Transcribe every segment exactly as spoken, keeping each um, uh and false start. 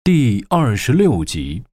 第二十六集。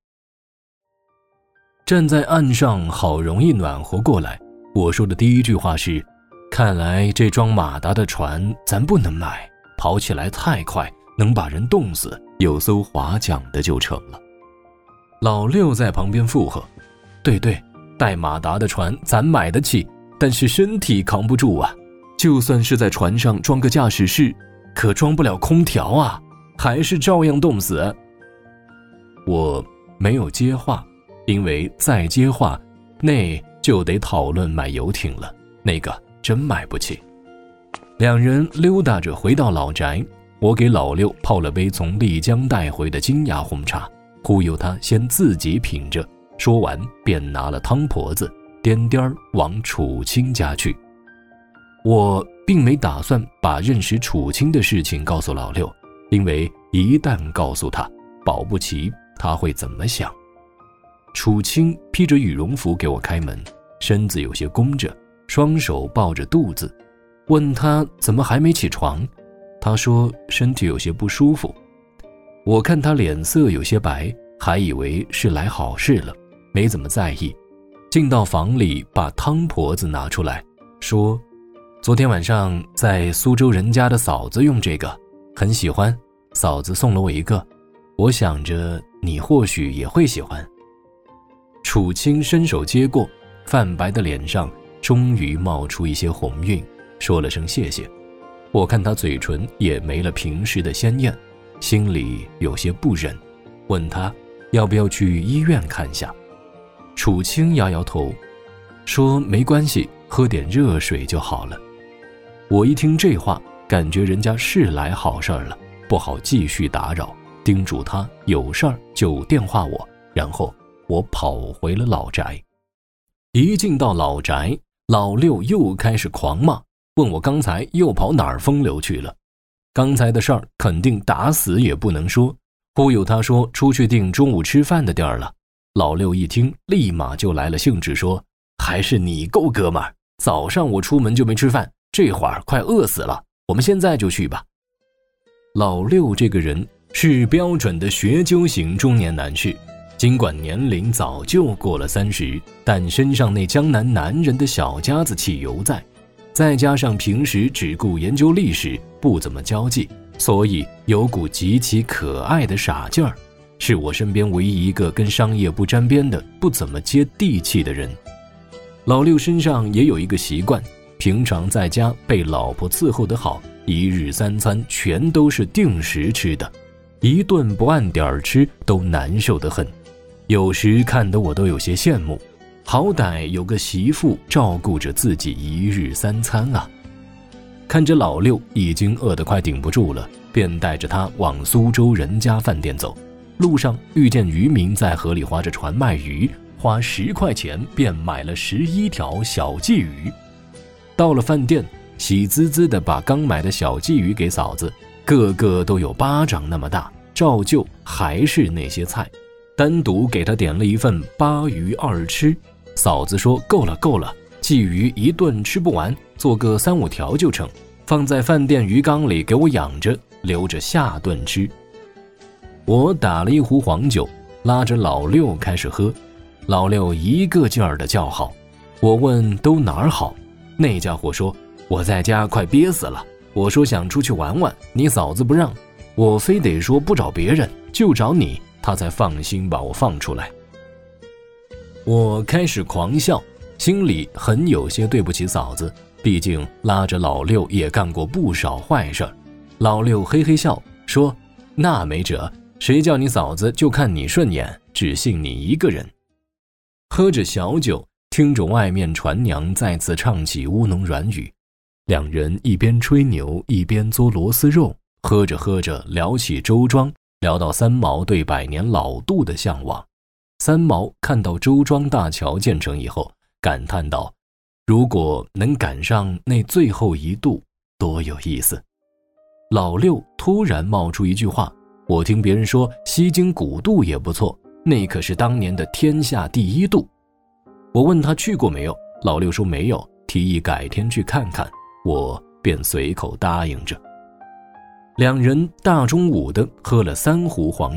站在岸上好容易暖和过来，我说的第一句话是，看来这装马达的船咱不能买，跑起来太快，能把人冻死，有艘划桨的就成了。老六在旁边附和，对对，带马达的船咱买得起，但是身体扛不住啊，就算是在船上装个驾驶室，可装不了空调啊，还是照样冻死。我没有接话，因为再接话那就得讨论买游艇了，那个真买不起。两人溜达着回到老宅，我给老六泡了杯从丽江带回的金芽红茶，忽悠他先自己品着，说完便拿了汤婆子颠颠往楚清家去。我并没打算把认识楚清的事情告诉老六，因为一旦告诉他，保不齐他会怎么想。楚清披着羽绒服给我开门，身子有些弓着，双手抱着肚子，问他怎么还没起床，他说身体有些不舒服。我看他脸色有些白，还以为是来好事了，没怎么在意。进到房里，把汤婆子拿出来，说昨天晚上在苏州人家的嫂子用这个，很喜欢，嫂子送了我一个，我想着你或许也会喜欢。楚清伸手接过，泛白的脸上终于冒出一些红晕，说了声谢谢。我看他嘴唇也没了平时的鲜艳，心里有些不忍，问他要不要去医院看下。楚清摇摇头，说没关系，喝点热水就好了。我一听这话，感觉人家是来好事了，不好继续打扰，叮嘱他有事儿就电话我，然后我跑回了老宅。一进到老宅，老六又开始狂骂，问我刚才又跑哪儿风流去了。刚才的事儿肯定打死也不能说，忽悠他说出去订中午吃饭的地儿了。老六一听，立马就来了兴致，说还是你够哥们儿，早上我出门就没吃饭，这会儿快饿死了，我们现在就去吧。老六这个人是标准的学究型中年男士，尽管年龄早就过了三十，但身上那江南男人的小家子气犹在，再加上平时只顾研究历史，不怎么交际，所以有股极其可爱的傻劲儿，是我身边唯一一个跟商业不沾边的不怎么接地气的人。老六身上也有一个习惯，平常在家被老婆伺候得好，一日三餐全都是定时吃的，一顿不按点吃都难受得很，有时看得我都有些羡慕，好歹有个媳妇照顾着自己一日三餐啊。看着老六已经饿得快顶不住了，便带着他往苏州人家饭店走。路上遇见渔民在河里划着船卖鱼，花十块钱便买了十一条小鲫鱼。到了饭店，喜滋滋地把刚买的小鲫鱼给嫂子，个个都有巴掌那么大，照旧还是那些菜，单独给他点了一份鲅鱼二吃。嫂子说够了够了，鲫鱼一顿吃不完，做个三五条就成，放在饭店鱼缸里给我养着，留着下顿吃。我打了一壶黄酒，拉着老六开始喝，老六一个劲儿的叫好。我问都哪儿好，那家伙说我在家快憋死了，我说想出去玩玩，你嫂子不让，我非得说不找别人就找你，他才放心把我放出来。我开始狂笑，心里很有些对不起嫂子，毕竟拉着老六也干过不少坏事。老六嘿嘿笑说，那没辙，谁叫你嫂子就看你顺眼，只信你一个人。喝着小酒，听着外面船娘再次唱起乌侬软语，两人一边吹牛一边嘬螺丝肉，喝着喝着聊起周庄，聊到三毛对百年老渡的向往。三毛看到周庄大桥建成以后，感叹道，如果能赶上那最后一渡，多有意思。老六突然冒出一句话，我听别人说西京古渡也不错，那可是当年的天下第一渡。我问他去过没有，老六说没有，提议改天去看看，我便随口答应着。两人大中午的喝了三壶黄酒，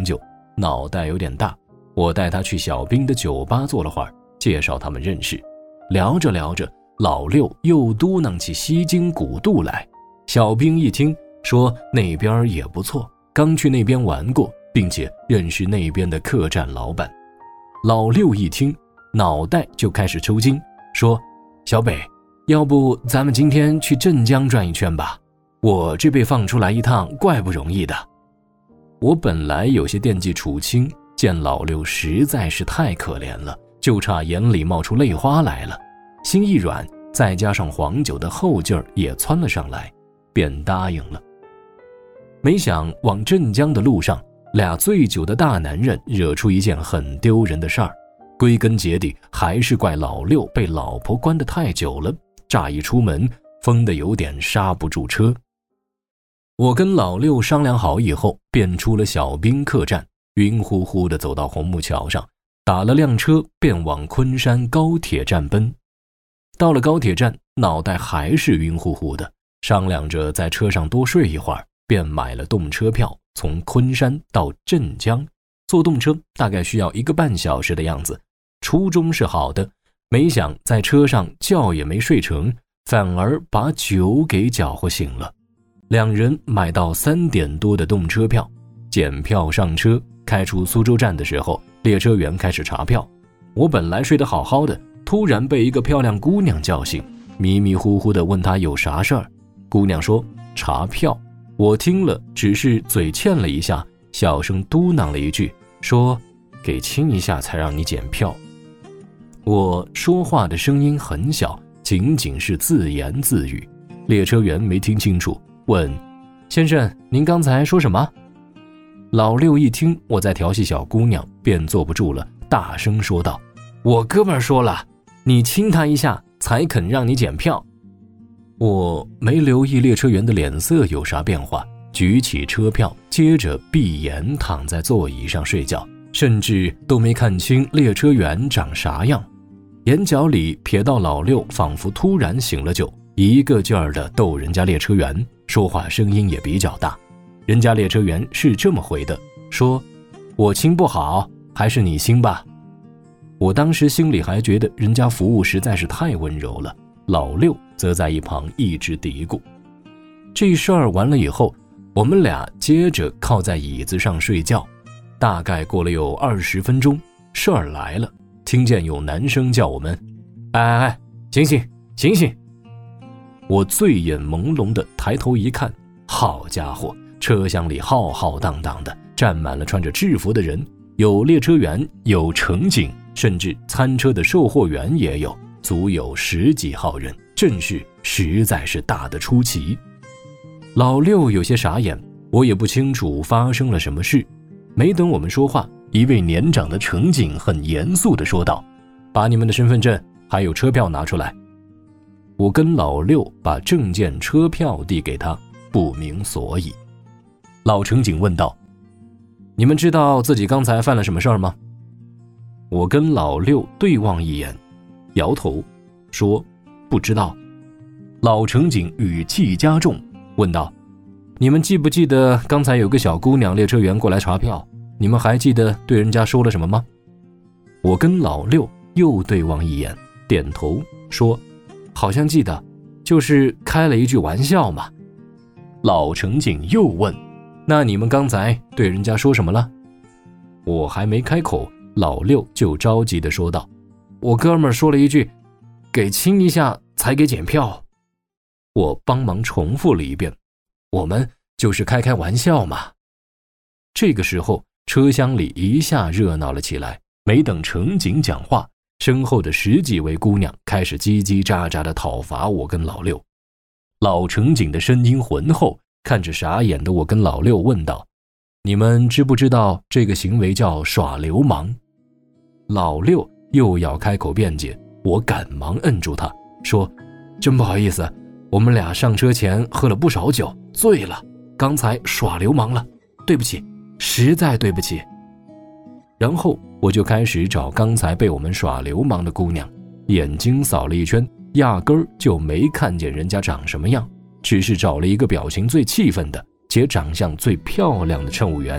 脑袋有点大，我带他去小兵的酒吧坐了会儿，介绍他们认识。聊着聊着，老六又嘟囔起西京古渡来。小兵一听说那边也不错，刚去那边玩过，并且认识那边的客栈老板。老六一听脑袋就开始抽筋，说小北，要不咱们今天去镇江转一圈吧，我这被放出来一趟怪不容易的。我本来有些惦记楚清，见老六实在是太可怜了，就差眼里冒出泪花来了，心一软，再加上黄酒的后劲儿也窜了上来，便答应了。没想往镇江的路上，俩醉酒的大男人惹出一件很丢人的事儿，归根结底还是怪老六被老婆关得太久了，乍一出门疯得有点刹不住车。我跟老六商量好以后，便出了小兵客栈，晕乎乎地走到红木桥上，打了辆车便往昆山高铁站奔。到了高铁站，脑袋还是晕乎乎的，商量着在车上多睡一会儿，便买了动车票，从昆山到镇江。坐动车大概需要一个半小时的样子，初衷是好的，没想在车上觉也没睡成，反而把酒给搅和醒了。两人买到三点多的动车票，检票上车，开出苏州站的时候，列车员开始查票。我本来睡得好好的，突然被一个漂亮姑娘叫醒，迷迷糊糊地问她有啥事儿。姑娘说查票，我听了只是嘴欠了一下，小声嘟囔了一句，说给亲一下才让你检票。我说话的声音很小，仅仅是自言自语，列车员没听清楚，问先生您刚才说什么？老六一听我在调戏小姑娘，便坐不住了，大声说道，我哥们儿说了，你亲他一下才肯让你检票。我没留意列车员的脸色有啥变化，举起车票，接着闭眼躺在座椅上睡觉，甚至都没看清列车员长啥样。眼角里瞥到老六仿佛突然醒了酒，一个劲儿地逗人家列车员，说话声音也比较大。人家列车员是这么回的，说我亲不好，还是你亲吧。我当时心里还觉得人家服务实在是太温柔了，老六则在一旁一直嘀咕。这事儿完了以后，我们俩接着靠在椅子上睡觉，大概过了有二十分钟，事儿来了，听见有男生叫我们，哎哎哎，醒醒醒醒。我醉眼朦胧地抬头一看，好家伙，车厢里浩浩荡荡的，站满了穿着制服的人，有列车员，有乘警，甚至餐车的售货员也有，足有十几号人，阵势实在是大得出奇。老六有些傻眼，我也不清楚发生了什么事。没等我们说话，一位年长的乘警很严肃地说道，把你们的身份证还有车票拿出来。我跟老六把证件车票递给他，不明所以。老乘警问道，你们知道自己刚才犯了什么事儿吗？我跟老六对望一眼，摇头说不知道。老乘警语气加重，问道，你们记不记得刚才有个小姑娘列车员过来查票，你们还记得对人家说了什么吗？我跟老六又对望一眼，点头说好像记得，就是开了一句玩笑嘛。老乘警又问，那你们刚才对人家说什么了？我还没开口，老六就着急地说道，我哥们儿说了一句，给亲一下才给检票。我帮忙重复了一遍，我们就是开开玩笑嘛。这个时候车厢里一下热闹了起来，没等乘警讲话，身后的十几位姑娘开始叽叽喳喳地讨伐我跟老六。老乘警的声音浑厚，看着傻眼的我跟老六问道，你们知不知道这个行为叫耍流氓？老六又要开口辩解，我赶忙摁住他，说真不好意思，我们俩上车前喝了不少酒，醉了，刚才耍流氓了，对不起，实在对不起。然后我就开始找刚才被我们耍流氓的姑娘，眼睛扫了一圈，压根儿就没看见人家长什么样，只是找了一个表情最气愤的且长相最漂亮的乘务员，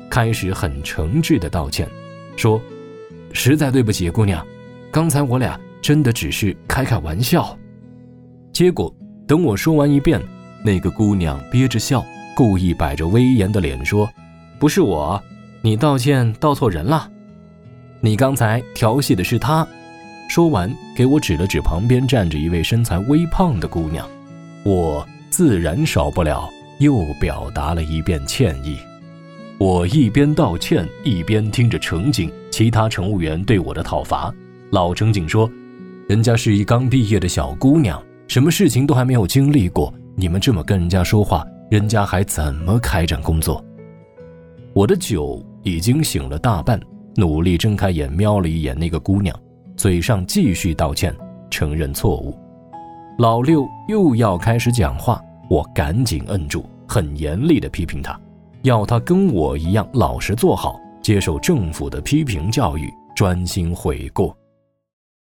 开始很诚挚地道歉，说实在对不起姑娘，刚才我俩真的只是开开玩笑。结果等我说完一遍，那个姑娘憋着笑，故意摆着威严的脸说，不是我，你道歉道错人了，你刚才调戏的是她。说完给我指了指旁边站着一位身材微胖的姑娘，我自然少不了又表达了一遍歉意。我一边道歉一边听着乘警其他乘务员对我的讨伐。老乘警说，人家是一刚毕业的小姑娘，什么事情都还没有经历过，你们这么跟人家说话，人家还怎么开展工作？我的酒已经醒了大半，努力睁开眼瞄了一眼那个姑娘，嘴上继续道歉，承认错误。老六又要开始讲话，我赶紧摁住，很严厉地批评他，要他跟我一样老实做好，接受政府的批评教育，专心悔过。